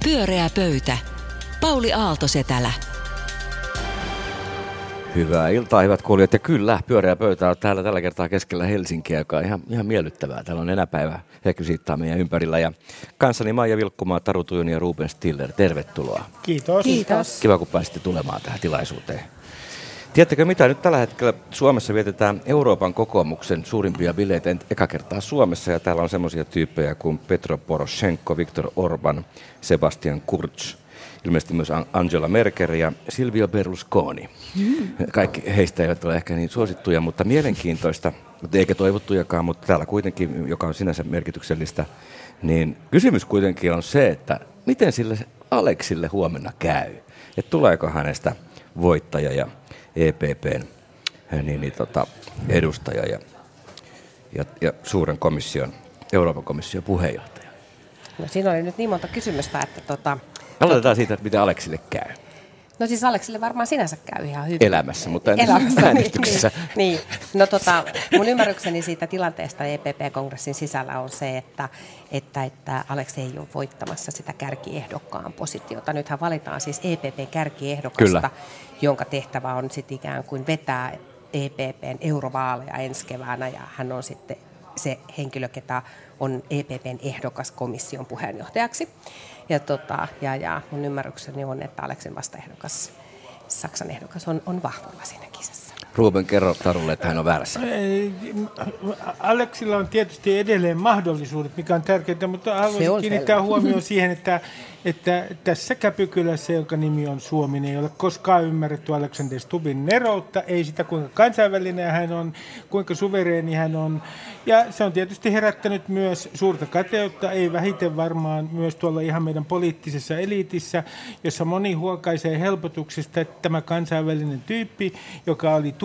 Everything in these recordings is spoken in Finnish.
Pyöreä pöytä. Pauli Aalto-Setälä. Hyvää iltaa, hyvät kuulijat. Ja kyllä, pyöreä pöytä on täällä tällä kertaa keskellä Helsinkiä, joka on ihan miellyttävää. Täällä on enäpäivä hekusiittaa meidän ympärillä. Ja kanssani Maija Vilkkumaa, Taru Tujuni ja Ruben Stiller. Tervetuloa. Kiitos. Kiitos. Kiva, kun pääsitte tulemaan tähän tilaisuuteen. Tiedättekö mitä? Nyt tällä hetkellä Suomessa vietetään Euroopan kokoomuksen suurimpia bileitä eka kertaa Suomessa. Ja täällä on semmoisia tyyppejä kuin Petro Poroshenko, Viktor Orban, Sebastian Kurz, ilmeisesti myös Angela Merkel ja Silvio Berlusconi. Kaikki heistä eivät ole ehkä niin suosittuja, mutta mielenkiintoista, eikä toivottujakaan, mutta täällä kuitenkin, joka on sinänsä merkityksellistä, niin kysymys kuitenkin on se, että miten sille Aleksille huomenna käy? Että tuleeko hänestä voittaja ja EPPn edustaja ja suuren komission, Euroopan komission puheenjohtaja? No siinä oli nyt niin monta kysymystä, että Aloitetaan siitä, että miten Aleksille käy. No siis Aleksille varmaan sinänsä käy ihan hyvin. Elämässä, mutta äänestyksessä. Niin. No mun ymmärrykseni siitä tilanteesta EPP-kongressin sisällä on se, että Aleks ei ole voittamassa sitä kärkiehdokkaan positiota. Nythän valitaan siis EPP-kärkiehdokasta, kyllä, jonka tehtävä on sitten ikään kuin vetää EPPn eurovaaleja ensi keväänä, ja hän on sitten se henkilö, ketä on EPPn ehdokas komission puheenjohtajaksi. Ja mun ymmärrykseni on, että Aleksin vastaehdokas, Saksan ehdokas, on vahvalla siinä kisassa. Ruben, kerro Tarulle, että hän on väärässä. Aleksilla on tietysti edelleen mahdollisuudet, mikä on tärkeää, mutta haluaisin kiinnittää huomioon siihen, että tässä käpykylässä, jonka nimi on Suomi, ei ole koskaan ymmärretty Alexander Stubbin neroutta, ei sitä kuinka kansainvälinen hän on, kuinka suvereeni hän on. Ja se on tietysti herättänyt myös suurta kateutta, ei vähiten varmaan myös tuolla ihan meidän poliittisessa eliitissä, jossa moni huokaisee helpotuksesta, että tämä kansainvälinen tyyppi, joka oli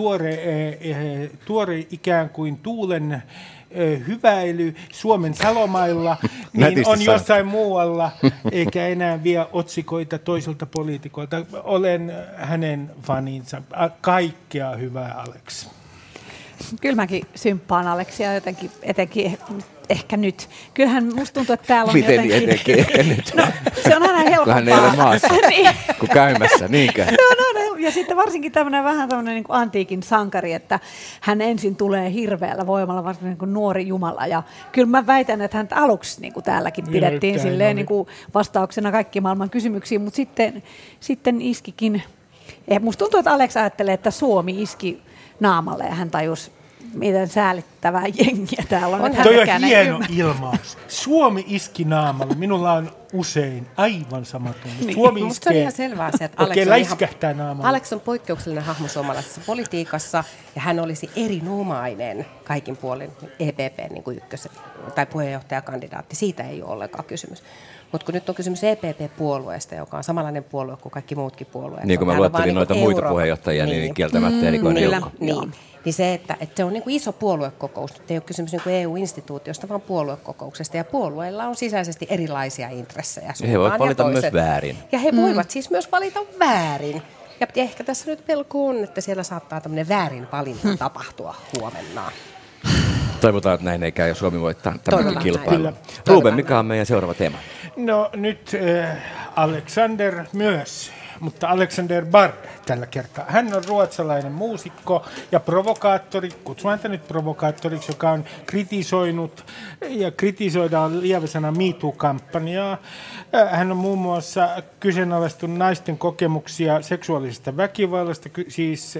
tuore ikään kuin tuulen hyväily Suomen salomailla, niin on jossain muualla, eikä enää vie otsikoita toiselta poliitikoilta. Olen hänen faninsa. Kaikkea hyvää, Alex. Kyllä mäkin symppaan Aleksia jotenkin, etenkin ehkä nyt. Kyllähän musta tuntuu, että täällä on miten jotenkin... etenkin ehkä nyt? No, se on aina helpompaa. Kun hän ei ole maassa, niin. kun käymässä, niinkään. Ja sitten varsinkin vähän tämmöinen niin kuin antiikin sankari, että hän ensin tulee hirveällä voimalla, varsinkin niin kuin nuori jumala. Ja kyllä mä väitän, että hän aluksi niin kuin täälläkin pidettiin silleen, niin kuin vastauksena kaikkiin maailman kysymyksiin, mutta sitten iskikin. Musta tuntuu, että Alex ajattelee, että Suomi iski naamalle ja hän tajusi, miten säälittävää jengiä täällä on. Toi on hieno ilmaus. Suomi iski naamalle. Minulla on usein aivan sama tunne. Suomi iskee. Musta on ihan selvää se, että Alex on poikkeuksellinen hahmo suomalaisessa politiikassa, ja hän olisi erinomainen kaikin puolin EPP niin kuin tai puheenjohtajakandidaatti. Siitä ei ole ollenkaan kysymys. Mutta kun nyt on kysymys EPP-puolueesta, joka on samanlainen puolue kuin kaikki muutkin puolueet. Niin kuin mä luettelin noita muita puheenjohtajia, niin kieltämättä erikoinen joukko. Niin se, että se on niin kuin iso puoluekokous. Nyt ei ole kysymys niin kuin EU-instituutiosta, vaan puoluekokouksesta. Ja puolueilla on sisäisesti erilaisia intressejä. He voivat valita myös väärin. Ja he voivat siis myös valita väärin. Ja ehkä tässä nyt pelko on, että siellä saattaa tämmöinen väärin valinta tapahtua huomenna. Toivotaan, että näin ei käy ja Suomi voittaa tämänkin kilpailun. Ruben, mikä on meidän seuraava teema? No nyt Alexander myös, mutta Alexander Bard tällä kertaa. Hän on ruotsalainen muusikko ja provokaattori, kutsun häntä nyt provokaattoriksi, joka on kritisoinut ja kritisoidaan lieväsana MeToo-kampanjaa. Hän on muun muassa kyseenalaistunut naisten kokemuksia seksuaalisesta väkivallasta, siis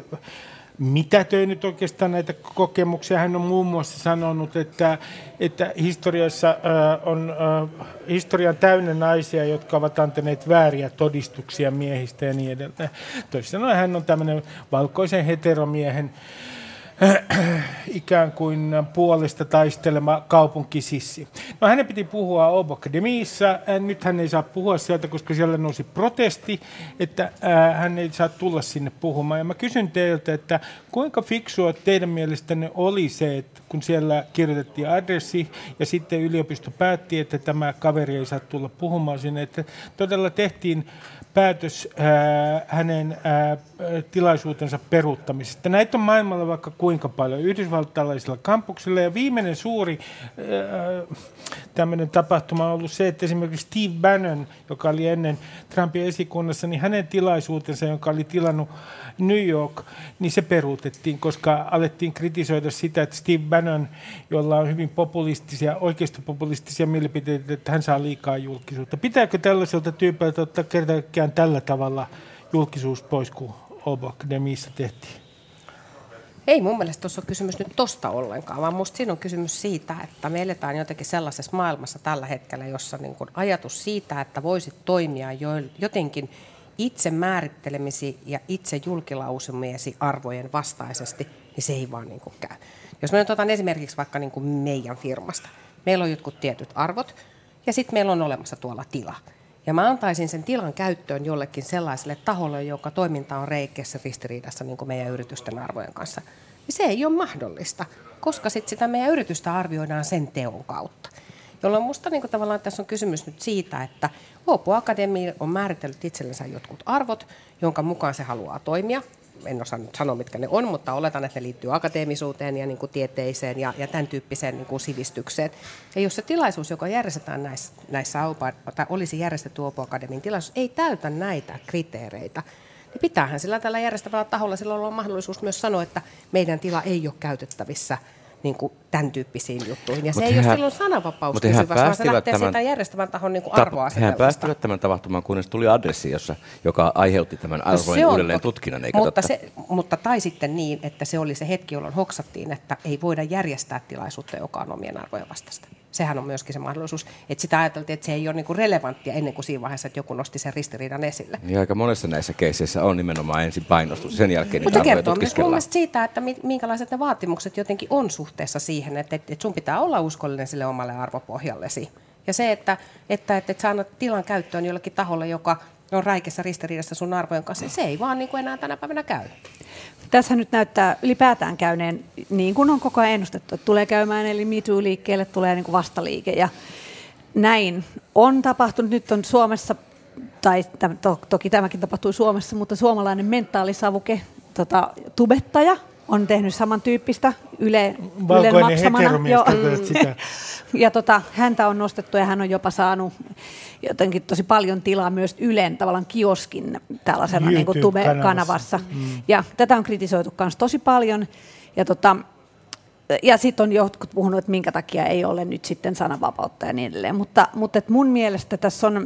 mitätöinyt oikeastaan näitä kokemuksia. Hän on muun muassa sanonut, että historiassa on historian täynnä naisia, jotka ovat antaneet vääriä todistuksia miehistä ja niin edelleen. Toisin sanoen hän on tämmöinen valkoisen heteromiehen ikään kuin puolesta taistelema kaupunkisissi. No hänen piti puhua Åbo Akademiissa. Nyt hän ei saa puhua sieltä, koska siellä nousi protesti, että hän ei saa tulla sinne puhumaan. Ja mä kysyn teiltä, että kuinka fiksua teidän mielestänne oli se, että kun siellä kirjoitettiin adressi ja sitten yliopisto päätti, että tämä kaveri ei saa tulla puhumaan sinne, että todella tehtiin päätös hänen tilaisuutensa peruuttamisesta. Näitä on maailmalla vaikka kuinka paljon yhdysvaltalaisilla kampuksilla. Ja viimeinen suuri tämmöinen tapahtuma on ollut se, että esimerkiksi Steve Bannon, joka oli ennen Trumpin esikunnassa, niin hänen tilaisuutensa, jonka oli tilannut New York, niin se peruutettiin, koska alettiin kritisoida sitä, että Steve Bannon, jolla on hyvin populistisia, oikeistopopulistisia mielipiteitä, että hän saa liikaa julkisuutta. Pitääkö tällaiselta tyypiltä ottaa kertaakaan tällä tavalla julkisuus pois, kun Obama-akademiissa tehtiin? Ei mun mielestä tuossa ole kysymys nyt tosta ollenkaan, vaan musta siinä on kysymys siitä, että me eletään jotenkin sellaisessa maailmassa tällä hetkellä, jossa niin kun ajatus siitä, että voisit toimia jotenkin itse määrittelemisi ja itse julkilausumiesi arvojen vastaisesti, niin se ei vaan niin kuin käy. Jos mä nyt otan esimerkiksi vaikka niin kuin meidän firmasta. Meillä on jotkut tietyt arvot ja sitten meillä on olemassa tuolla tila. Ja mä antaisin sen tilan käyttöön jollekin sellaiselle taholle, joka toiminta on räikeässä ristiriidassa niin kuin meidän yritysten arvojen kanssa. Ja se ei ole mahdollista, koska sitten sitä meidän yritystä arvioidaan sen teon kautta. Jolloin musta niin kuin tavallaan tässä on kysymys nyt siitä, että Åbo Akademia on määritellyt itsellensä jotkut arvot, jonka mukaan se haluaa toimia. En osaa nyt sanoa, mitkä ne on, mutta oletan, että ne liittyy akateemisuuteen ja niin kuin tieteeseen ja tämän tyyppiseen niin kuin sivistykseen. Ja jos se tilaisuus, joka järjestetään näissä tai olisi järjestetty Åbo Akademian tilaisuus, ei täytä näitä kriteereitä, niin pitäähän sillä tällä järjestävällä taholla silloin on mahdollisuus myös sanoa, että meidän tila ei ole käytettävissä niin kuin tämän tyyppisiin juttuihin. Ja se ei ole silloin sananvapauskysymys, vaan se lähtee siitä järjestävän tahon niin arvoasetelmasta. Hehän päästivät tämän tapahtumaan, kunnes tuli adressi, joka aiheutti tämän arvojen uudelleen tutkinnan, eikä totta? Mutta tai sitten niin, että se oli se hetki, jolloin hoksattiin, että ei voida järjestää tilaisuutta, joka on omien arvojen vastaista. Sehän on myöskin se mahdollisuus, että sitä ajateltiin, että se ei ole niin kuin relevanttia ennen kuin siinä vaiheessa, että joku nosti sen ristiriidan esille. Niin aika monessa näissä keisseissä on nimenomaan ensin painostus, sen jälkeen niitä arvoja tutkiskellaan. Mutta se kertoo siitä, että minkälaiset ne vaatimukset jotenkin on suhteessa siihen, että sun pitää olla uskollinen sille omalle arvopohjallesi. Ja se, että sä annat tilan käyttöön jollekin taholle, joka on räikeässä ristiriidassa sun arvojen kanssa, se ei vaan niin kuin enää tänä päivänä käy. Tässä nyt näyttää ylipäätään käyneen, niin kuin on koko ajan ennustettu, että tulee käymään, eli Me Too-liikkeelle tulee niin kuin vastaliike. Ja näin on tapahtunut. Nyt on Suomessa, tai toki tämäkin tapahtui Suomessa, mutta suomalainen mentaalisavuke, tubettaja, on tehnyt samantyyppistä Ylen maksamana. Sitä. Ja häntä on nostettu ja hän on jopa saanut jotenkin tosi paljon tilaa myös Ylen tavallaan kioskin tällaisena niin kuin Tube-kanavassa. Ja tätä on kritisoitu myös tosi paljon. Ja sitten on jotkut puhunut, että minkä takia ei ole nyt sitten sananvapautta ja niin edelleen. Mutta mun mielestä tässä on...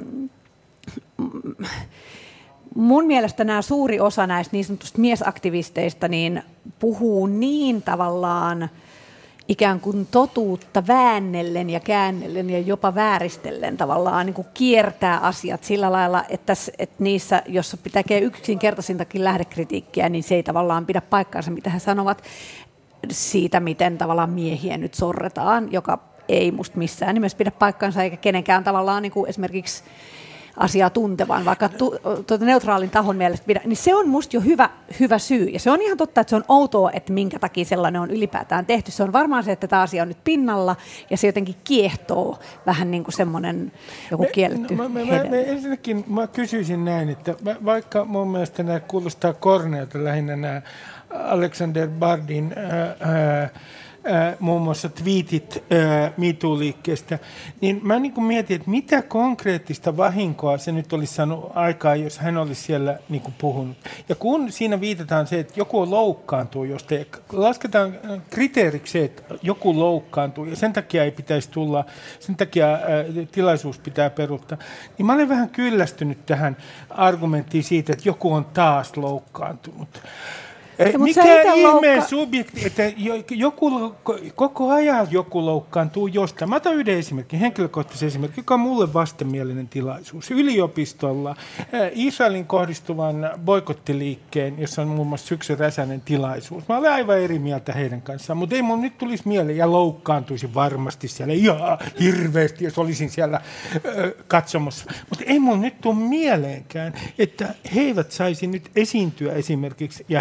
Mun mielestä nämä suuri osa näistä niin sanotusta miesaktivisteista niin puhuu niin tavallaan ikään kuin totuutta väännellen ja käännellen ja jopa vääristellen tavallaan niin kuin kiertää asiat sillä lailla, että niissä, jos tekee yksinkertaisintakin lähdekritiikkiä, niin se ei tavallaan pidä paikkaansa, mitä he sanovat siitä, miten tavallaan miehiä nyt sorretaan, joka ei musta missään nimessä pidä paikkaansa eikä kenenkään tavallaan niin kuin esimerkiksi asiaa tuntevan, vaikka neutraalin tahon mielestä pidä, niin se on musta jo hyvä syy. Ja se on ihan totta, että se on outoa, että minkä takia sellainen on ylipäätään tehty. Se on varmaan se, että tämä asia on nyt pinnalla ja se jotenkin kiehtoo vähän niin kuin semmoinen joku kielletty ensinnäkin mä kysyisin näin, että vaikka mun mielestä nämä kuulostaa korneilta lähinnä nämä Alexander Bardin muun muassa twiitit Me Too-liikkeestä, niin mä niin kuin mietin, että mitä konkreettista vahinkoa se nyt olisi saanut aikaa, jos hän olisi siellä niin kuin puhunut. Ja kun siinä viitataan se, että joku loukkaantuu, jos lasketaan kriteeriksi se, että joku loukkaantuu ja sen takia ei pitäisi tulla, sen takia tilaisuus pitää peruuttaa, niin mä olen vähän kyllästynyt tähän argumenttiin siitä, että joku on taas loukkaantunut. Mikä ihmeen subjekti, että koko ajan joku loukkaantuu jostain. Mä otan yhden esimerkin, henkilökohtaisen esimerkin, joka on mulle vastenmielinen tilaisuus. Yliopistolla Israelin kohdistuvan boikottiliikkeen, jossa on muun muassa Syksy Räsänen tilaisuus. Mä olen aivan eri mieltä heidän kanssaan, mutta ei mun nyt tulisi mieleen ja loukkaantuisin varmasti siellä ihan hirveästi, jos olisin siellä katsomassa. Mutta ei mun nyt tule mieleenkään, että he eivät saisi nyt esiintyä esimerkiksi, ja heillä on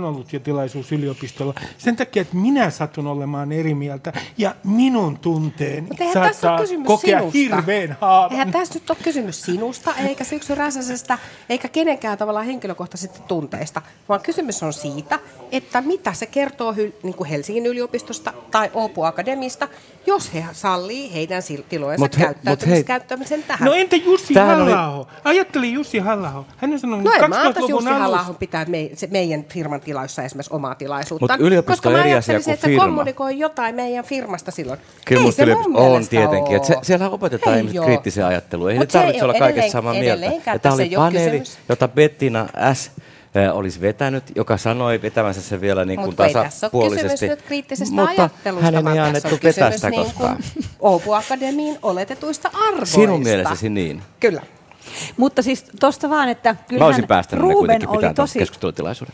ollut jo tilaisuus yliopistolla. Sen takia, että minä satun olemaan eri mieltä ja minun tunteeni saattaa kokea hirveän haavan. Eihän tässä nyt ole kysymys sinusta, eikä Syksy Räsäsestä, eikä kenenkään tavallaan henkilökohtaisista tunteista, vaan kysymys on siitä, että mitä se kertoo niin kuin Helsingin yliopistosta tai Åbo Akademista, jos he sallii heidän tilojensa käyttämisen tähän. No entä Jussi Halla-aho? Ajattelin Jussi Halla-aho. Hän on sanonut 2000-luvun Jussi Halla-ahon pitää meidän firman tiloissa esimerkiksi omaa tilaisuuttaan. Koska mä ajattelisin, että se kommunikoi jotain meidän firmasta silloin. Kyllä musta on tietenkin. Että siellä opetetaan ihmiset kriittisiä ajattelua. Ei nyt tarvitse olla kaikesta samaa mieltä. Ja tämä oli paneeli, jota Bettina S. olisi vetänyt, joka sanoi vetämänsä se vielä niin kuin tasapuolisesti. Mutta hänen ei annettu vetää sitä koskaan. Åbo Akademiin oletetuista arvoista. Sinun mielessäsi niin. Kyllä. Mutta siis tuosta vaan, että kyllähän Ruben oli tosi... keskustelutilaisuuden.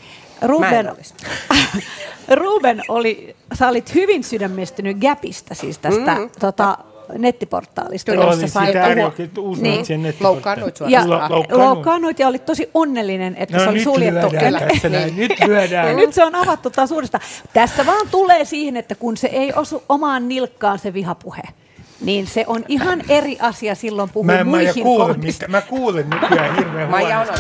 Ruben oli, sä olit hyvin sydämestynyt Gapista, siis tästä nettiportaalista, jossa sai puhua. Loukkaannuit ja olit tosi onnellinen, että se oli suljettu. Nyt se on avattu taas uudestaan. Tässä vaan tulee siihen, että kun se ei osu omaan nilkkaan se vihapuhe, niin se on ihan eri asia silloin puhua muihin kohdista. Mä kuulen nykyään hirveän huonosti.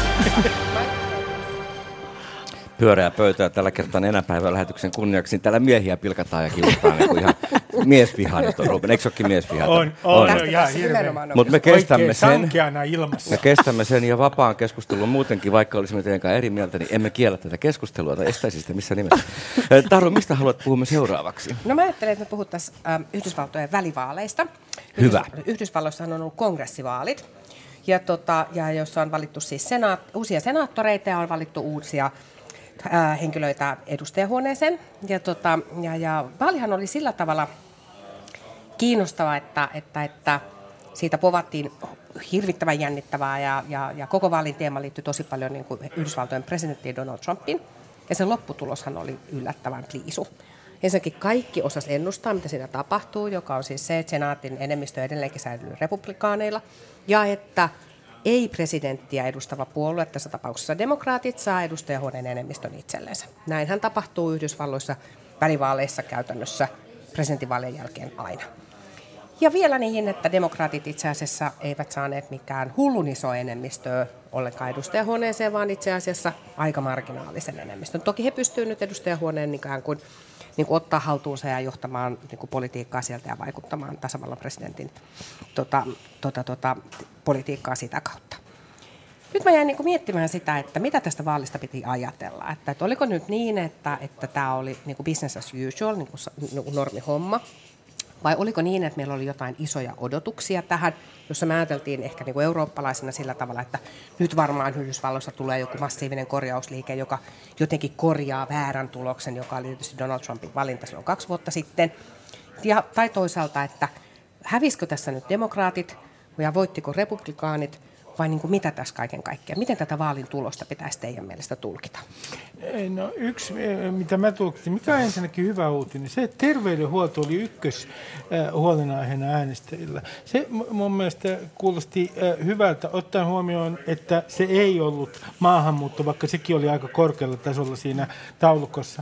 Pyöreä pöytää tällä kertaa enäpäivän lähetyksen kunniaksi. Täällä miehiä pilkataan ja kiusataan niin kuin ihan miesvihainen tuon Ruben. Eikö se olekin miesvihainen? On ihan hirveän. Mutta me kestämme sen. Me kestämme sen ja vapaan keskustelun muutenkin, vaikka olisimme tietenkään eri mieltä, niin emme kiellä tätä keskustelua tai estäisi sitä missään nimessä. Taru, mistä haluat puhumme seuraavaksi? No mä ajattelen, että me puhuttaisiin Yhdysvaltojen välivaaleista. Hyvä. Yhdysvalloissa on ollut kongressivaalit. Ja jossa on valittu siis uusia senaattoreita ja on valittu uusia henkilöitä edustajahuoneeseen. Ja vaalihan oli sillä tavalla kiinnostava, että siitä povattiin hirvittävän jännittävää ja koko vaalin teema liittyi tosi paljon niin kuin Yhdysvaltojen presidenttiin Donald Trumpiin. Ja sen lopputuloshan oli yllättävän pliisu. Ensinnäkin kaikki osas ennustaa, mitä siinä tapahtuu, joka on siis se, että senaatin enemmistö edelleenkin säilyy republikaaneilla ja että ei-presidenttiä edustava puolue, tässä tapauksessa demokraatit, saa edustajahuoneen enemmistön itsellensä. Näinhän tapahtuu Yhdysvalloissa välivaaleissa käytännössä presidentinvaalien jälkeen aina. Ja vielä niin, että demokraatit itse asiassa eivät saaneet mikään hullun iso enemmistöä ollenkaan edustajahuoneeseen, vaan itse asiassa aika marginaalisen enemmistön. Toki he pystyvät nyt edustajahuoneen ikään kuin ottaa haltuunsa ja johtamaan politiikkaa sieltä ja vaikuttamaan tasavallan presidentin politiikkaa sitä kautta. Nyt mä jäin miettimään sitä, että mitä tästä vaalista piti ajatella. Että oliko nyt niin, että tämä oli business as usual, normihomma, vai oliko niin, että meillä oli jotain isoja odotuksia tähän, jossa me ajateltiin ehkä eurooppalaisena sillä tavalla, että nyt varmaan Yhdysvalloissa tulee joku massiivinen korjausliike, joka jotenkin korjaa väärän tuloksen, joka oli tietysti Donald Trumpin valinta silloin 2 vuotta sitten. Tai toisaalta, että hävisikö tässä nyt demokraatit ja voittiko republikaanit, vai mitä tässä kaiken kaikkiaan? Miten tätä vaalin tulosta pitäisi teidän mielestä tulkita? No yksi, mitä mä tulkitin, mikä on ensinnäkin hyvä uutinen, se, että terveydenhuolto oli huolenaiheena äänestäjillä. Se mun mielestä kuulosti hyvältä, ottaen huomioon, että se ei ollut maahanmuutto, vaikka sekin oli aika korkealla tasolla siinä taulukossa.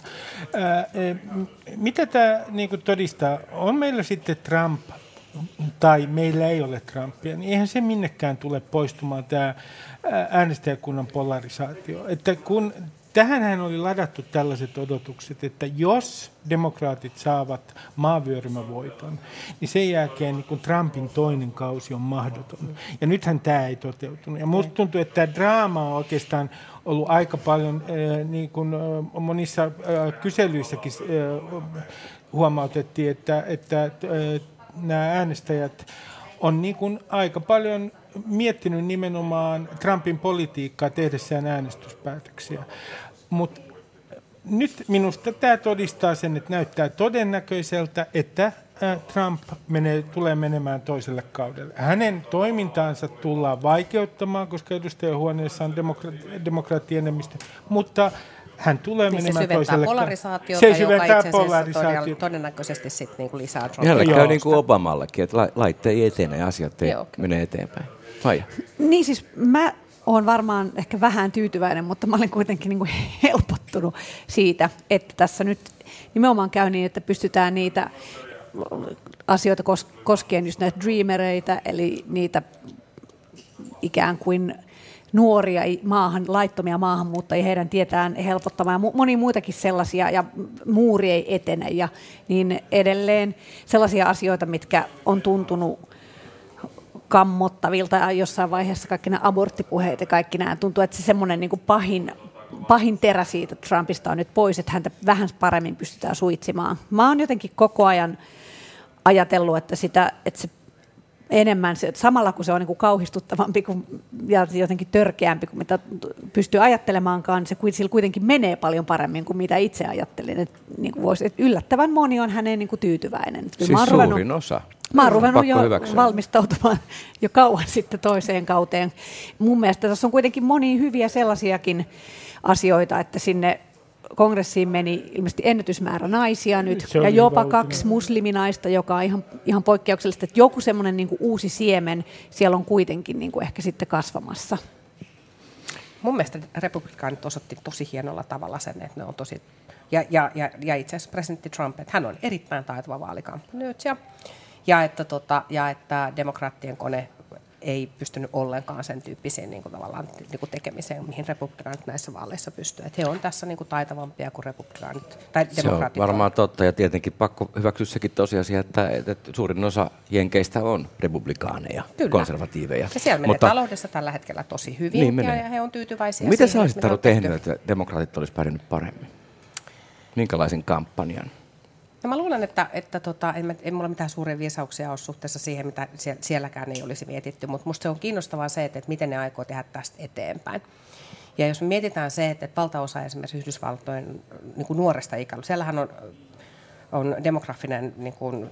Mitä tämä todistaa? On meillä sitten Trump, tai meillä ei ole Trumpia, niin eihän se minnekään tule poistumaan tämä äänestäjäkunnan polarisaatio. Että kun tähänhän oli ladattu tällaiset odotukset, että jos demokraatit saavat maavyörymävoiton, niin sen jälkeen niin Trumpin toinen kausi on mahdoton. Ja nythän tämä ei toteutunut. Ja musta tuntuu, että tämä draama on oikeastaan ollut aika paljon, niin kuin monissa kyselyissäkin huomautettiin, että nämä äänestäjät on aika paljon miettinyt nimenomaan Trumpin politiikkaa tehdessään äänestyspäätöksiä. Mutta nyt minusta tämä todistaa sen, että näyttää todennäköiseltä, että Trump tulee menemään toiselle kaudelle. Hänen toimintaansa tullaan vaikeuttamaan, koska edustajahuoneessa on demokraattienemmistö, mutta hän tulee menemään toiselle kaudelle. Se syventää polarisaatiota. Todennäköisesti sitten lisää Trumpia. Hänellä käy niin kuin Obamallakin, että laitteet ei etene ja asiat menee eteenpäin. Vai? Niin siis mä olen varmaan ehkä vähän tyytyväinen, mutta mä olen kuitenkin niin kuin helpottunut siitä, että tässä nyt nimenomaan käy niin, että pystytään niitä asioita koskien just näitä dreamereitä, eli niitä ikään kuin nuoria laittomia maahanmuuttajia, heidän tietään helpottamaan ja monia muitakin sellaisia, ja muuri ei etene ja niin edelleen. Sellaisia asioita, mitkä on tuntunut kammottavilta ja jossain vaiheessa kaikki nämä aborttipuheet ja kaikki nämä. Tuntuu, että se semmoinen niin kuin pahin terä siitä Trumpista on nyt pois, että häntä vähän paremmin pystytään suitsimaan. Mä oon jotenkin koko ajan ajatellut, että se enemmän, samalla kun se on niin kuin kauhistuttavampi ja jotenkin törkeämpi kuin mitä pystyy ajattelemaankaan, sillä kuitenkin menee paljon paremmin kuin mitä itse ajattelin. Että niin kuin että yllättävän moni on häneen niin kuin tyytyväinen. Siis suurin osa. Mä oon ruvennut jo valmistautumaan jo kauan sitten toiseen kauteen. Mun mielestä tässä on kuitenkin monia hyviä sellaisiakin asioita, että sinne kongressiin meni ilmeisesti ennätysmäärä naisia nyt, ja jopa 2 musliminaista, joka on ihan poikkeuksellista, että joku semmoinen niin kuin uusi siemen siellä on kuitenkin niin kuin ehkä sitten kasvamassa. Mun mielestä republikaanit osoitti tosi hienolla tavalla sen, että ne on tosi, ja itse asiassa presidentti Trump, että hän on erittäin taitava vaalikampanjoitsija, ja että demokraattien kone ei pystynyt ollenkaan sen tyyppisiin niin kuin tavallaan niin kuin tekemiseen, mihin republikaanit näissä vaaleissa pystyy. Että he on tässä niin kuin taitavampia kuin republikaanit tai demokraatit. Se on varmaan totta, ja tietenkin pakko hyväksyä sekin tosiasia, että suurin osa jenkeistä on republikaaneja, kyllä, konservatiiveja. Ja siellä menee taloudessa tällä hetkellä tosi hyvin, niin ja he on tyytyväisiä. Mitä sä olisit tehnyt, että demokraatit olisi pärjännyt paremmin? Minkälaisen kampanjan? No mä luulen, että ei mulla mitään suuria viisauksia ole suhteessa siihen, mitä sielläkään ei olisi mietitty, mutta musta se on kiinnostavaa se, että miten ne aikoo tehdä tästä eteenpäin. Ja jos me mietitään se, että valtaosa esimerkiksi Yhdysvaltojen niin kuin nuoresta ikäluokasta, siellähän on demografinen niin kuin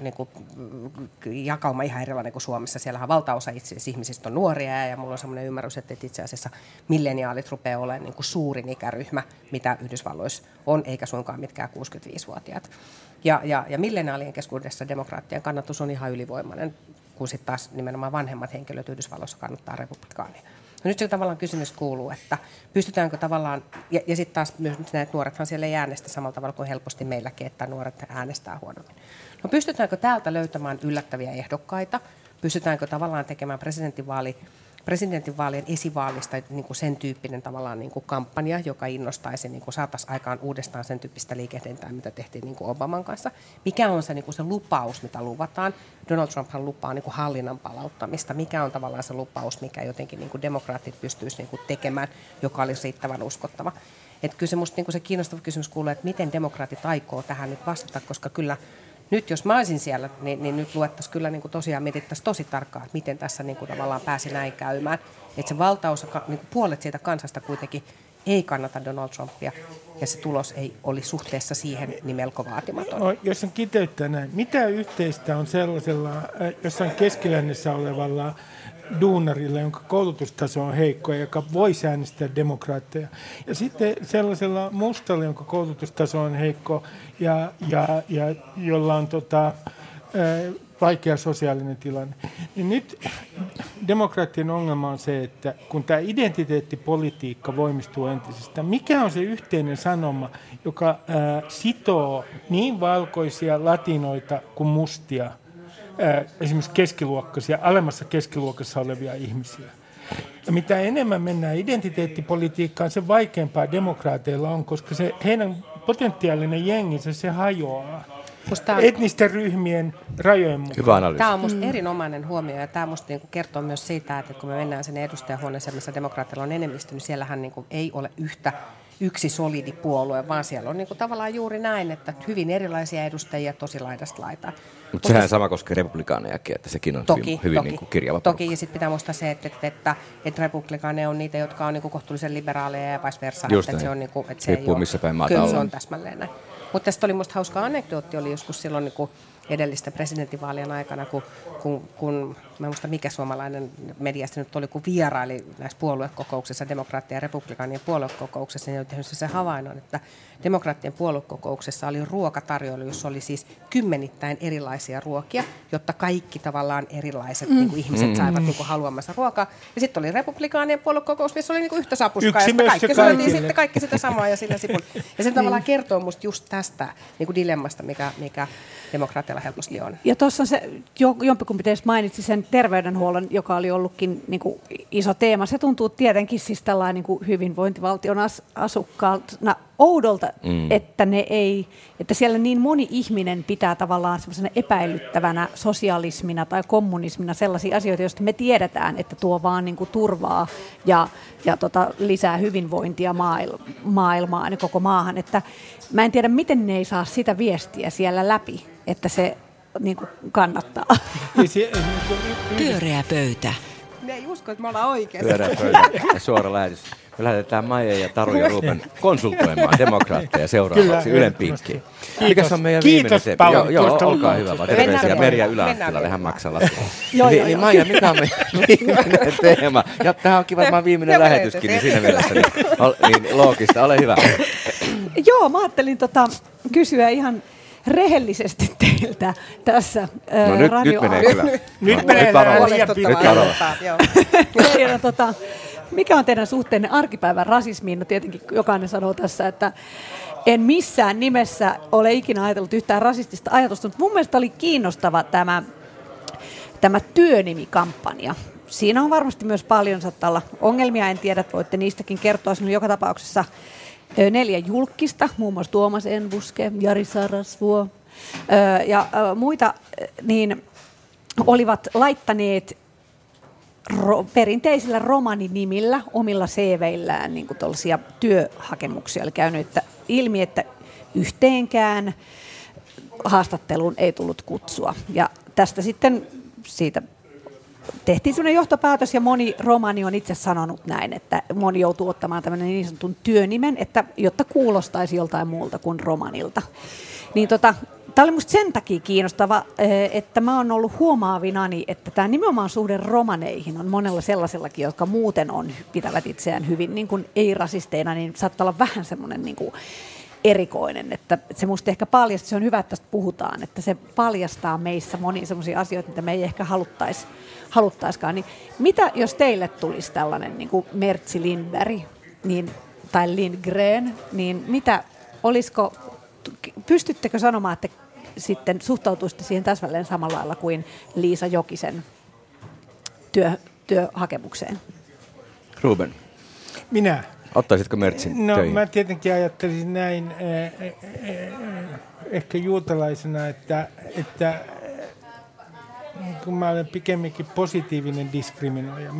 jakauma ihan erilainen kuin Suomessa. Siellähän valtaosa ihmisistä on nuoria, ja mulla on sellainen ymmärrys, että itse asiassa milleniaalit rupeaa olemaan niin kuin suurin ikäryhmä, mitä Yhdysvalloissa on, eikä suinkaan mitkään 65-vuotiaat. Ja milleniaalien keskuudessa demokraattien kannatus on ihan ylivoimainen, kun sitten taas nimenomaan vanhemmat henkilöt Yhdysvalloissa kannattaa republikaania. No nyt se tavallaan kysymys kuuluu, että pystytäänkö tavallaan, ja sitten taas myös näitä nuorethan siellä ei äänestä samalla tavalla kuin helposti meilläkin, että nuoret äänestää huonommin. No pystytäänkö täältä löytämään yllättäviä ehdokkaita? Pystytäänkö tavallaan tekemään presidentinvaalien esivaalista niin kuin sen tyyppinen tavallaan niin kuin kampanja, joka innostaisi, niin kuin saataisiin aikaan uudestaan sen tyyppistä liikehdintää, mitä tehtiin niin kuin Obaman kanssa. Mikä on se, niin kuin se lupaus, mitä luvataan? Donald Trumphan lupaa niin kuin hallinnan palauttamista. Mikä on tavallaan se lupaus, mikä jotenkin niin kuin demokraatit pystyisivät niin kuin tekemään, joka olisi riittävän uskottava? Että kyllä se musta niin kuin se kiinnostava kysymys kuuluu, että miten demokraatit aikoo tähän nyt vastata, koska kyllä nyt jos mä olisin siellä, niin nyt luettaisiin kyllä niin kuin tosiaan mietittäisiin tosi tarkkaan, että miten tässä niin kuin tavallaan pääsi näin käymään. Että se valtaosa, niin kuin puolet siitä kansasta kuitenkin ei kannata Donald Trumpia, ja se tulos ei oli suhteessa siihen niin melko vaatimaton. No, jos on kiteyttää näin, mitä yhteistä on sellaisella jossain keskilännessä olevalla duunarilla, jonka koulutustaso on heikko ja joka voi äänestää demokraatteja. Ja sitten sellaisella mustalla, jonka koulutustaso on heikko ja jolla on vaikea sosiaalinen tilanne. Niin nyt demokraattien ongelma on se, että kun tämä identiteettipolitiikka voimistuu entisestään, mikä on se yhteinen sanoma, joka sitoo niin valkoisia latinoita kuin mustia, esimerkiksi keskiluokkaisia, alemmassa keskiluokassa olevia ihmisiä. Ja mitä enemmän mennään identiteettipolitiikkaan, sen vaikeampaa demokraateilla on, koska se heidän potentiaalinen jenginsä, se hajoaa etnisten ryhmien rajojen mukaan. Tämä on minusta erinomainen huomio, ja tämä minusta niinku kertoo myös siitä, että kun me mennään sinne edustajahuoneeseen, missä demokraatilla on enemmistö, niin siellähän niinku ei ole yksi solidi puolue, vaan siellä on niinku tavallaan juuri näin, että hyvin erilaisia edustajia tosi laidasta laitaan. Mutta sehän sama koskee republikaanejakin, että sekin on hyvin niin kuin kirjava porukka. Toki, ja sitten pitää muistaa se, että republikaaneja on niitä, jotka on niinku kohtuullisen liberaaleja ja vice versa. Just että näin. se on niinku, että riippuu missä päin maata kyllä ollaan. se on täsmälleen näin. Mutta tästä oli musta hauska anekdootti, oli joskus silloin, edellisten presidentinvaalien aikana, kun mä en muista mikä suomalainen mediasta nyt oli, kun vieraili näissä puoluekokouksissa, demokraattien ja republikaanien puoluekokouksessa, niin oli tehnyt se havainnon, että demokraattien puoluekokouksessa oli ruokatarjoilu, jossa oli siis kymmenittäin erilaisia ruokia, jotta kaikki tavallaan erilaiset niin kuin ihmiset saivat niin kuin haluamansa ruokaa. Ja sitten oli republikaanien puoluekokous, missä oli niin kuin yhtä sapuskaa, ja kaikki syötiin sitten kaikki sitä samaa ja sillä sipun. Ja se tavallaan kertoo musta just tästä niin kuin dilemmasta, mikä demokraatilla helposti on. Ja tuossa se jompikumpi teistä mainitsi sen terveydenhuollon, joka oli ollutkin niin kuin iso teema. Se tuntuu tietenkin siis tällainen niin kuin hyvinvointivaltion asukkaana oudolta, että siellä niin moni ihminen pitää tavallaan semmoisena epäilyttävänä sosialismina tai kommunismina sellaisia asioita, joista me tiedetään, että tuo vaan niin kuin turvaa ja lisää hyvinvointia maailmaan ja koko maahan. Että mä en tiedä, miten ne ei saa sitä viestiä siellä läpi, että se niin kuin kannattaa. Pyöreä pöytä. Ne ei usko, että me ollaan oikeassa. Pyöreä pöytä ja suora lähetys. Me lähetetään Maija ja Taru ja Ruben konsultoimaan demokraatteja seuraavaksi Ylen piikkiin. Mikäs on meidän viimeinen teema? Joo, olkaa hyvä. Terveisiä Merja Ylä-Anttilalle, hän maksaa laskua. Niin Maija, mikä on meidän viimeinen teema? Ja tämä onkin varmaan viimeinen lähetyskin, niin siinä mielessä niin loogista. Ole hyvä. Joo, mä ajattelin kysyä ihan rehellisesti teiltä tässä nyt menee kyllä. Nyt menee mikä on teidän suhteenne arkipäivän rasismiin? No tietenkin jokainen sanoo tässä, että en missään nimessä ole ikinä ajatellut yhtään rasistista ajatusta, mutta mun mielestä oli kiinnostava tämä työnimikampanja. Siinä on varmasti myös paljon saattaa olla ongelmia, en tiedä, voitte niistäkin kertoa. Siinä on joka tapauksessa 4 julkkista, muun muassa Tuomas Enbuske, Jari Sarasvuo ja muita, niin olivat laittaneet perinteisillä romaninimillä omilla CV-illään niin kuin tuollaisia työhakemuksia. Eli käynyt ilmi, että yhteenkään haastatteluun ei tullut kutsua. Ja tästä sitten siitä tehtiin sellainen johtopäätös, ja moni romani on itse sanonut näin, että moni joutuu ottamaan tämmöinen niin sanotun työnimen, jotta kuulostaisi joltain muulta kuin romanilta. Niin tämä oli musta sen takia kiinnostava, että mä oon ollut huomaavinani, että tämä nimenomaan suhde romaneihin on monella sellaisellakin, jotka muuten pitävät itseään hyvin niin kuin ei-rasisteina, niin saattaa olla vähän semmoinen niin kuin erikoinen, että se musta ehkä paljastaa, se on hyvä, että tästä puhutaan, että se paljastaa meissä monia semmoisia asioita, mitä me ei ehkä haluttaiskaan. Niin mitä jos teille tulisi tällainen niin kuin Mertsi Lindberg tai Lindgren, niin pystyttekö sanomaan, että sitten suhtautuisitte siihen täsmälleen samalla lailla kuin Liisa Jokisen työhakemukseen? Ruben. Minä. Ottaisitko Mertsin töihin? Mä tietenkin ajattelisin näin ehkä juutalaisena, että kun mä olen pikemminkin positiivinen diskriminoija.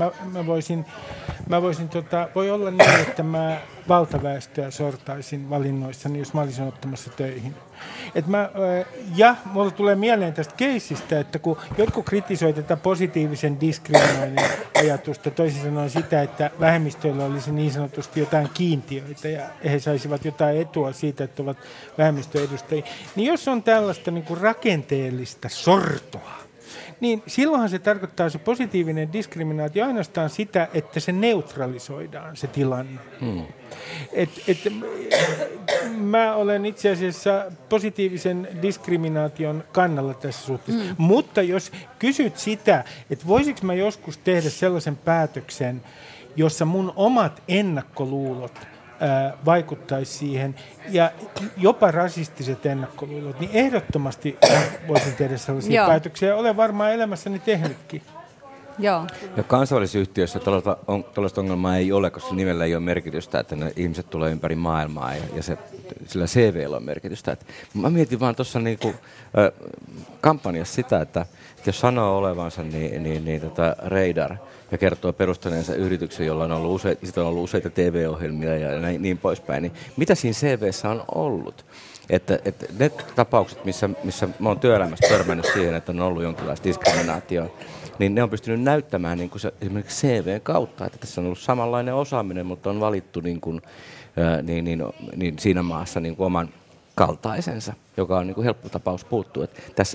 Voi olla niin, että mä valtaväestöä sortaisin valinnoissani, jos mä olisin ottamassa töihin. Ja mulle tulee mieleen tästä keissistä, että kun jotkut kritisoi tätä positiivisen diskriminoinnin ajatusta, toisin sanoen sitä, että vähemmistöillä olisi niin sanotusti jotain kiintiöitä ja he saisivat jotain etua siitä, että ovat vähemmistöedustajia, niin jos on tällaista niin kuin rakenteellista sortoa, niin silloinhan se tarkoittaa se positiivinen diskriminaatio ainoastaan sitä, että se neutralisoidaan se tilanne. Mä olen itse asiassa positiivisen diskriminaation kannalla tässä suhteessa. Mutta jos kysyt sitä, että voisiko mä joskus tehdä sellaisen päätöksen, jossa mun omat ennakkoluulot vaikuttaisi siihen, ja jopa rasistiset ennakkoluulot, niin ehdottomasti voisin tehdä sellaisia päätöksiä. Olen varmaan elämässäni tehnytkin. Joo. Ja kansainvälisessä yhtiössä tällaista ongelmaa ei ole, koska nimellä ei ole merkitystä, että ne ihmiset tulee ympäri maailmaa ja sillä CV:llä on merkitystä. Mä mietin vaan tuossa niinku, kampanjassa sitä, että jos sanoo olevansa reidar ja kertoo perustaneensa yrityksen, jolla on ollut useita TV-ohjelmia ja niin poispäin, niin mitä siinä CV:ssä on ollut? Että ne tapaukset, missä mä oon työelämässä törmännyt siihen, että on ollut jonkinlaista diskriminaatiota, niin ne on pystynyt näyttämään niin kuin se, esimerkiksi CV:n kautta, että tässä on ollut samanlainen osaaminen, mutta on valittu niin siinä maassa niin kuin kaltaisensa, joka on niin kuin helppo tapaus puuttua. Että tässä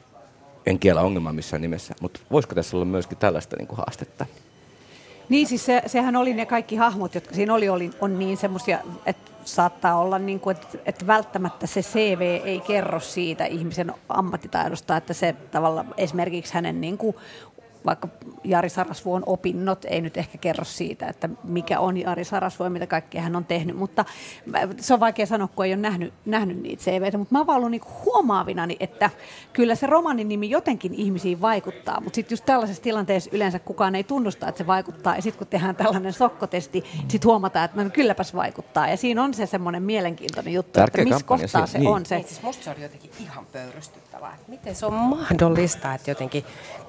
en kiellä ongelmaa missään nimessä, mutta voisiko tässä olla myöskin tällaista niin kuin haastetta? Niin, siis sehän oli ne kaikki hahmot, jotka siinä on niin semmoisia, että saattaa olla, niin kuin, että välttämättä se CV ei kerro siitä ihmisen ammattitaidosta, että se tavallaan esimerkiksi hänen niin kuin, vaikka Jari Sarasvuon opinnot ei nyt ehkä kerro siitä, että mikä on Jari Sarasvuo ja mitä kaikkea hän on tehnyt, mutta se on vaikea sanoa, kun ei ole nähnyt niitä CV:tä, mutta mä oon vaan ollut niinku huomaavinani, että kyllä se romanin nimi jotenkin ihmisiin vaikuttaa, mutta sitten just tällaisessa tilanteessa yleensä kukaan ei tunnusta, että se vaikuttaa, ja sitten kun tehdään tällainen sokkotesti, sitten huomataan, että no, kylläpäs vaikuttaa, ja siinä on se semmoinen mielenkiintoinen juttu, tärkeä että missä kohtaa se niin on se. Siis musta se oli jotenkin ihan pöyristyttävää, että miten se on mahdollista, että jotenkin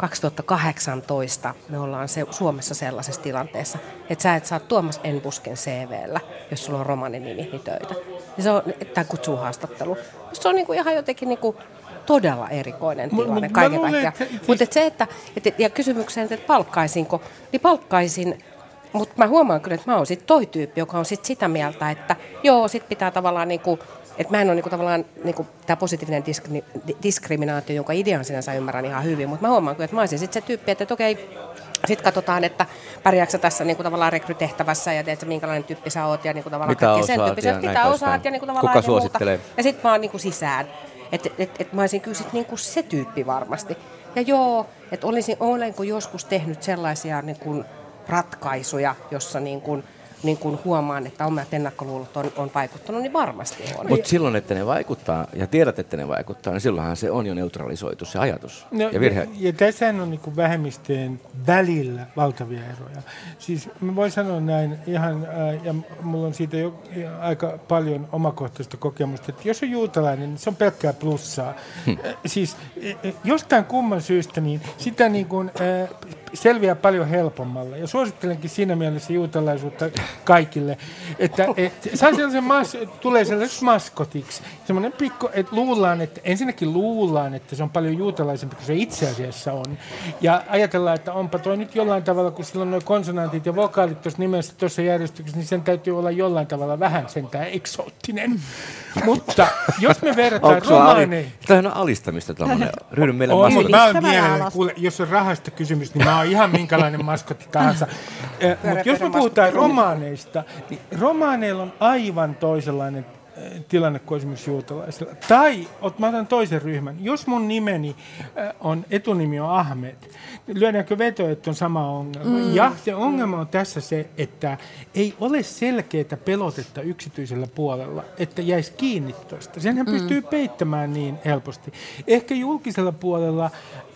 2018 me ollaan Suomessa sellaisessa tilanteessa, että sä et saa Tuomas Enbusken CV:llä, jos sulla on romanin nimi, niin töitä. Ja se on tämä kutsuhaastattelu. Se on niinku ihan jotenkin niinku todella erikoinen tilanne kaiken kaikkiaan. Mutta ja kysymykseen, että palkkaisinko, niin palkkaisin. Mutta mä huomaan kyllä, että mä oon sitten toi tyyppi, joka on sit sitä mieltä, että joo, sit pitää tavallaan niinku, että mä en ole niinku tavallaan niinku tämä positiivinen diskriminaatio, jonka idean sinänsä ymmärrän ihan hyvin, mutta mä huomaan kyllä, että mä olisin sitten se tyyppi, että okei, sitten katsotaan, että pärjääkö sä tässä niinku tavallaan rekrytehtävässä ja teet sä minkälainen tyyppi sä oot ja niinku tavallaan mitä kaikkea sen osaat tyyppisiä, mitä osaat ja niinku tavallaan kuka suosittelee? Ja sitten vaan niinku sisään. Että mä olisin kyllä sit niinku se tyyppi varmasti. Ja joo, että olenko joskus tehnyt sellaisia niinku ratkaisuja, jossa niin kuin huomaan, että omat ennakkoluulot on vaikuttanut, niin varmasti on. Mutta silloin, että ne vaikuttaa, ja tiedät, että ne vaikuttaa, niin silloinhan se on jo neutralisoitu se ajatus. No, ja tässähän on niin vähemmistöjen välillä valtavia eroja. Siis mä voin sanoa näin ihan, ja mulla on siitä jo aika paljon omakohtaista kokemusta, että jos on juutalainen, niin se on pelkkää plussaa. Siis jostain kumman syystä, niin sitä niin kuin, selviää paljon helpommalla. Ja suosittelenkin siinä mielessä juutalaisuutta kaikille, että tulee sellaiseksi maskotiksi. Semmoinen pikku, että ensinnäkin luullaan, että se on paljon juutalaisempi kuin se itse asiassa on. Ja ajatellaan, että onpa toi nyt jollain tavalla, kun sillä on nuo konsonantit ja vokaalit tuossa nimessä tuossa järjestyksessä, niin sen täytyy olla jollain tavalla vähän sentään eksoottinen. Mutta jos me verrataan romaaneihin... Tämä on alistamista tämmöinen. Ryhdyn meille jos on rahasta kysymys, niin mä oon ihan minkälainen maskotti tahansa. Mutta jos me puhutaan romaaneista, niin romaaneilla on aivan toisenlainen tilanne kuin esimerkiksi juutalaisilla. Tai, mä otan toisen ryhmän. Jos mun nimeni etunimi on Ahmed, niin lyödäänkö veto, että on sama ongelma? Ja se ongelma on tässä se, että ei ole selkeää pelotetta yksityisellä puolella, että jäisi kiinni tuosta. Senhän pystyy peittämään niin helposti. Ehkä julkisella puolella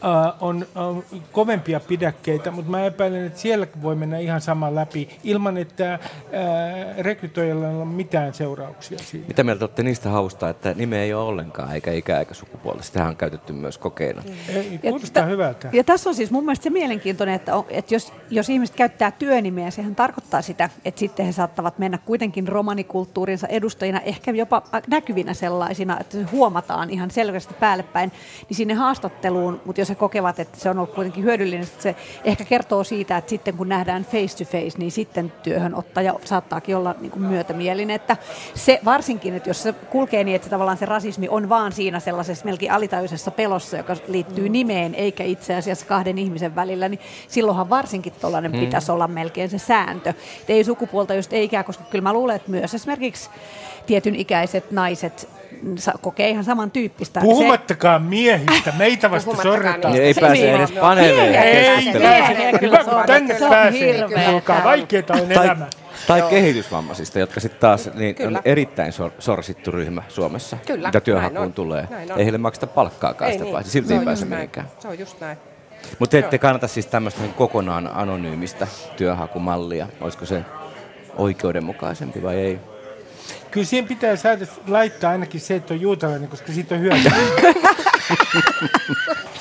on kovempia pidäkkeitä, mutta mä epäilen, että siellä voi mennä ihan sama läpi ilman, että rekrytoijalla on mitään seurauksia siitä. Mitä mieltä olette niistä hausta, että nimeä ei ole ollenkaan, eikä ikää eikä sukupuolta? Sitähän on käytetty myös kokeina. Kuulostaa hyvältä. Ja tässä on siis mun mielestä se mielenkiintoinen, että jos ihmiset käyttää työnimeä, sehän tarkoittaa sitä, että sitten he saattavat mennä kuitenkin romanikulttuurinsa edustajina, ehkä jopa näkyvinä sellaisina, että se huomataan ihan selvästi päälle päin, niin sinne haastatteluun, mutta jos he kokevat, että se on ollut kuitenkin hyödyllinen, että se ehkä kertoo siitä, että sitten kun nähdään face to face, niin sitten työhönottaja saattaakin olla niin kuin myötämielinen, että se varsinkin, että jos se kulkee niin, että se tavallaan se rasismi on vaan siinä sellaisessa melkein alitajuisessa pelossa, joka liittyy nimeen eikä itse asiassa kahden ihmisen välillä, niin silloinhan varsinkin tuollainen pitäisi olla melkein se sääntö. Et ei sukupuolta just ei ikään, koska kyllä mä luulen, että myös esimerkiksi tietyn ikäiset naiset kokee ihan samantyyppistä. Puhumattakaan miehistä, meitä vasta sorretaan. Ei pääse edes paneeleihin keskustelemaan. Tänne pääsee, olkaa vaikeeta on elämä. Tai kehitysvammaisista, jotka sitten taas niin on erittäin sorsittu ryhmä Suomessa, kyllä, mitä työnhakuun tulee. Ei heille makseta palkkaakaan sitä paitsi, silti ei pääse mihinkään. Se on just näin. Mutta ette kannata siis tämmöistä kokonaan anonyymistä työhakumallia. Olisiko se oikeudenmukaisempi vai ei? Kyllä siihen pitää laittaa ainakin se, että on juutalainen, koska siitä on hyötyä.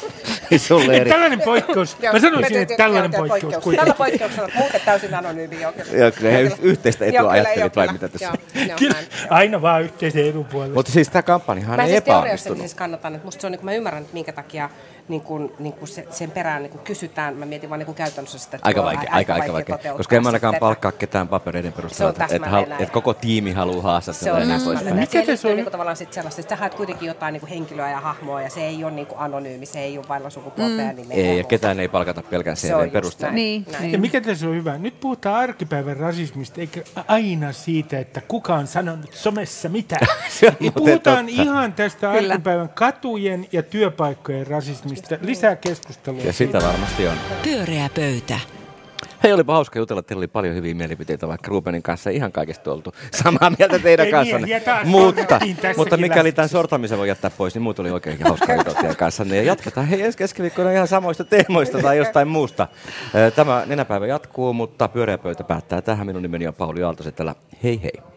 sulle eri. Tällainen poikkeus. Mä sanoisin, että tällainen poikkeus. Tällä poikkeuksella, muuten täysin anonyymi. Joo, kyllä he yhteistä etua ajattelit vai mitä tässä? Kyllä, aina vaan yhteisen edun puolesta. Mutta siis tämä kampanjahan ei epäonnistunut. Mä siis kannatan, että musta se on, mä ymmärrän, että minkä takia sen perään kysytään. Mä mietin vaan käytännössä sitä, että aika vaikea. Koska en mä ainakaan palkkaa ketään papereiden perusteella, että koko tiimi haluaa haastatella. Mikä tässä on? Tavallaan sitten sellaista, että sä haet kuitenkin jotain henkilöä ja hahmoa, ja se ei ole anonyymi, se ei ole vailla sukupuolta ja nimeä. Ei, ja ketään ei palkata pelkän CV:n perusteella. Niin. Ja mikä tässä on hyvä? Nyt puhutaan arkipäivän rasismista, eikä aina siitä, että kuka on sanonut somessa mitä. Puhutaan ihan tästä arkipäivän katujen ja työpaikkojen rasismista. Lisää keskustelua. Ja sitä varmasti on. Pyöreä pöytä. Hei, olipa hauska jutella. Teillä oli paljon hyviä mielipiteitä, vaikka Rubenin kanssa ihan kaikesta oltu samaa mieltä teidän kanssanne. Mutta mikäli tämän sortamisen voi jättää pois, niin muut oli oikein hauskaa jutella teidän kanssanne. Ja jatketaan ensi keskiviikkona ihan samoista teemoista tai jostain muusta. Tämä nenäpäivä jatkuu, mutta pyöreä pöytä päättää tähän. Minun nimeni on Pauli Aalto-Setälä. Hei hei.